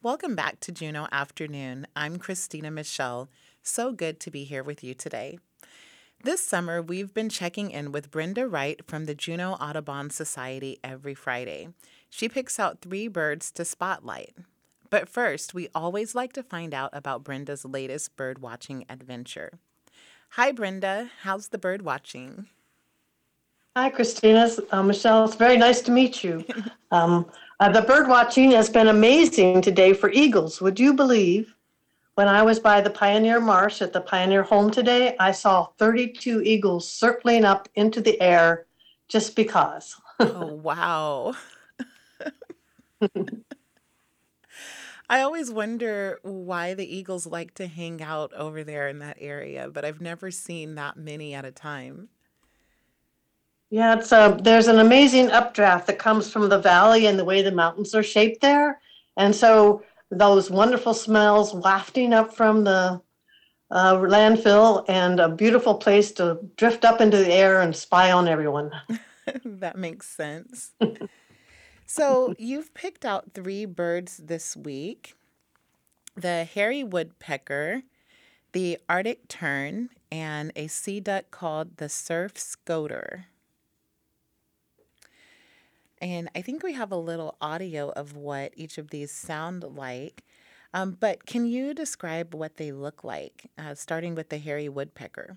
Welcome back to Juno Afternoon. I'm Christina Michelle. So good to be here with you today. This summer, we've been checking in with Brenda Wright from the Juneau Audubon Society every Friday. She picks out 3 birds to spotlight. But first, we always like to find out about Brenda's latest bird watching adventure. Hi, Brenda. How's the bird watching? Hi, Christina. Michelle, it's very nice to meet you. The bird watching has been amazing today for eagles. Would you believe when I was by the Pioneer Marsh at the Pioneer Home today, I saw 32 eagles circling up into the air just because. Oh, wow. I always wonder why the eagles like to hang out over there in that area, but I've never seen that many at a time. Yeah, there's an amazing updraft that comes from the valley and the way the mountains are shaped there. And so those wonderful smells wafting up from the landfill and a beautiful place to drift up into the air and spy on everyone. That makes sense. So, you've picked out 3 birds this week: the hairy woodpecker, the Arctic tern, and a sea duck called the surf scoter. And I think we have a little audio of what each of these sound like. But can you describe what they look like, starting with the hairy woodpecker?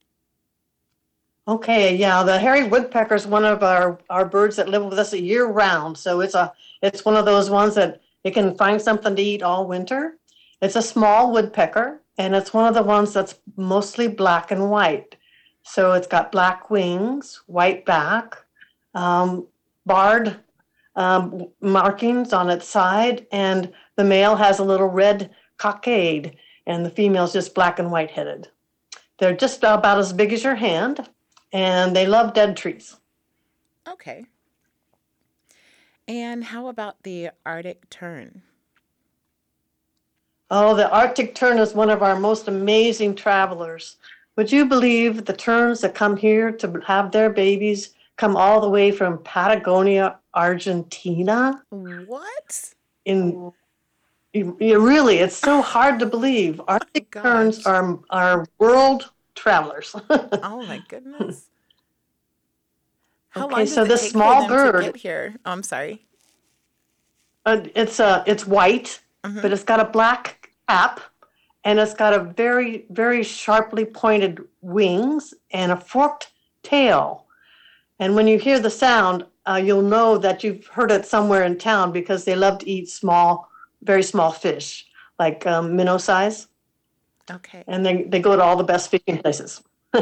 Okay, yeah, the hairy woodpecker is one of our birds that live with us a year round. So it's one of those ones that it can find something to eat all winter. It's a small woodpecker, and it's one of the ones that's mostly black and white. So it's got black wings, white back, um, barred markings on its side, and the male has a little red cockade, and the female's just black and white headed. They're just about as big as your hand, and they love dead trees. Okay. And how about the Arctic tern? Oh, the Arctic tern is one of our most amazing travelers. Would you believe the terns that come here to have their babies come all the way from Patagonia, Argentina? What? In really, it's so hard to believe. Oh, Arctic terns gosh. are world travelers. Oh, my goodness. How Okay, long does so it this take for small them to bird, get here? Oh, I'm sorry. it's white, Mm-hmm. but it's got a black cap, and it's got a very very sharply pointed wings and a forked tail. And when you hear the sound, you'll know that you've heard it somewhere in town because they love to eat small, very small fish, like minnow size, Okay. and they go to all the best fishing places.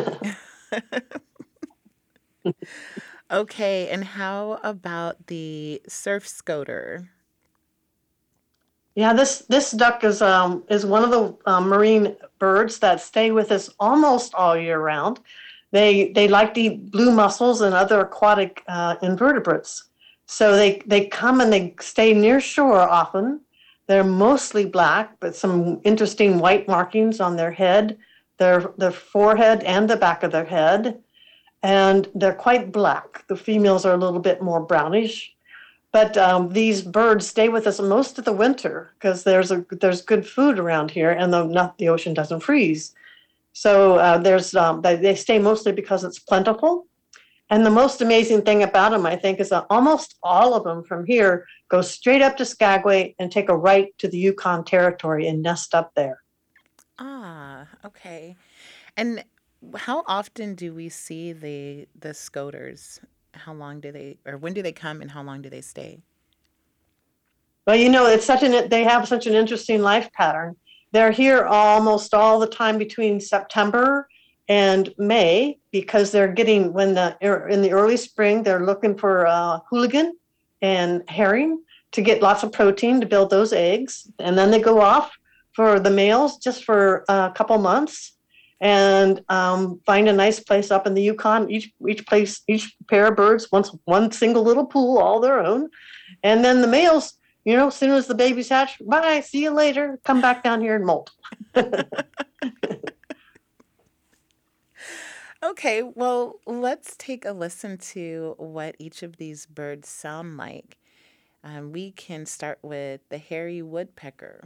Okay, and how about the surf scoter? Yeah, this duck is one of the marine birds that stay with us almost all year round. They like to eat blue mussels and other aquatic invertebrates. So they come and they stay near shore often. They're mostly black, but some interesting white markings on their head, their forehead, and the back of their head. And they're quite black. The females are a little bit more brownish, but these birds stay with us most of the winter because there's good food around here, and the ocean doesn't freeze. So they stay mostly because it's plentiful. And the most amazing thing about them, I think, is that almost all of them from here go straight up to Skagway and take a right to the Yukon Territory and nest up there. Ah, okay. And how often do we see the scoters? How long do they, or when do they come and how long do they stay? Well, they have such an interesting life pattern. They're here almost all the time between September and May because they're getting when the in the early spring they're looking for hooligan and herring to get lots of protein to build those eggs, and then they go off for the males just for a couple months and find a nice place up in the Yukon. Each pair of birds wants one single little pool all their own, and then the males, as soon as the babies hatch, bye, see you later, come back down here and molt. Okay, well, let's take a listen to what each of these birds sound like. We can start with the hairy woodpecker.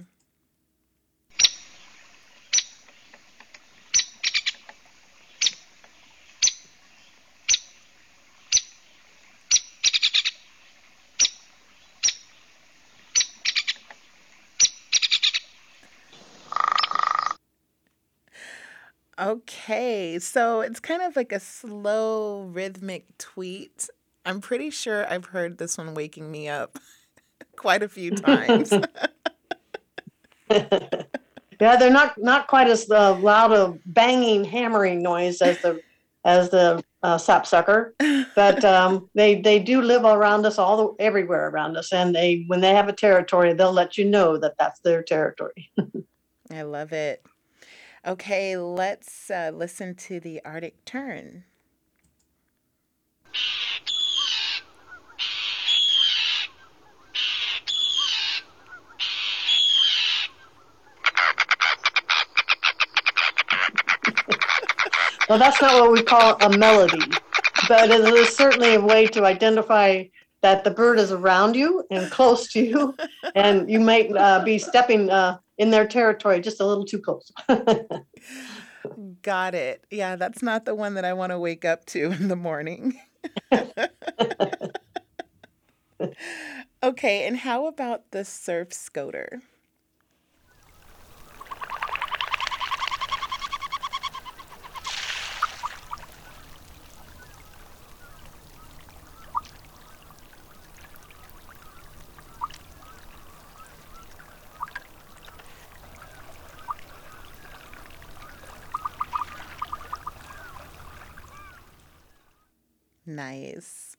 Okay, so it's kind of like a slow rhythmic tweet. I'm pretty sure I've heard this one waking me up quite a few times. Yeah, they're not quite as loud a banging, hammering noise as the sapsucker, but they do live around us everywhere around us, and they when they have a territory, they'll let you know that that's their territory. I love it. Okay, let's listen to the Arctic tern. Well, that's not what we call a melody, but it is certainly a way to identify that the bird is around you and close to you, and you might be stepping in their territory just a little too close. Got it. Yeah, that's not the one that I want to wake up to in the morning. Okay, and how about the surf scoter? Nice.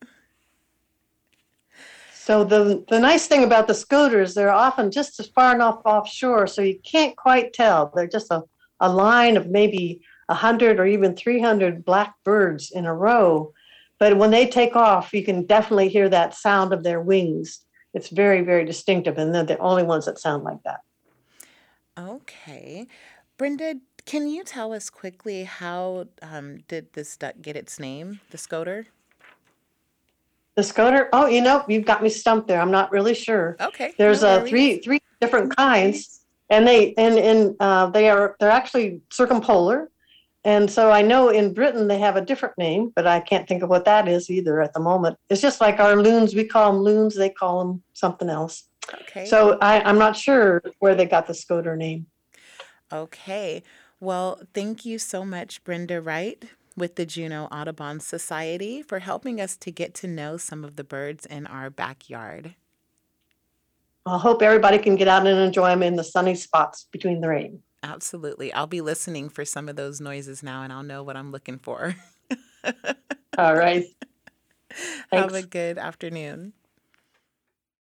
So the nice thing about the scoters, they're often just as far enough offshore, so you can't quite tell. They're just a line of maybe 100 or even 300 black birds in a row. But when they take off, you can definitely hear that sound of their wings. It's very, very distinctive, and they're the only ones that sound like that. Okay. Brenda, can you tell us quickly how did this duck get its name, the scoter? The scoter, oh, you've got me stumped there. I'm not really sure. Okay, There's no worries. three different kinds, and they're actually circumpolar. And so I know in Britain they have a different name, but I can't think of what that is either at the moment. It's just like our loons, we call them loons, they call them something else. Okay. So I'm not sure where they got the scoter name. Okay. Well, thank you so much, Brenda Wright with the Juneau Audubon Society for helping us to get to know some of the birds in our backyard. I hope everybody can get out and enjoy them in the sunny spots between the rain. Absolutely. I'll be listening for some of those noises now and I'll know what I'm looking for. All right. Have a Thanks. good afternoon.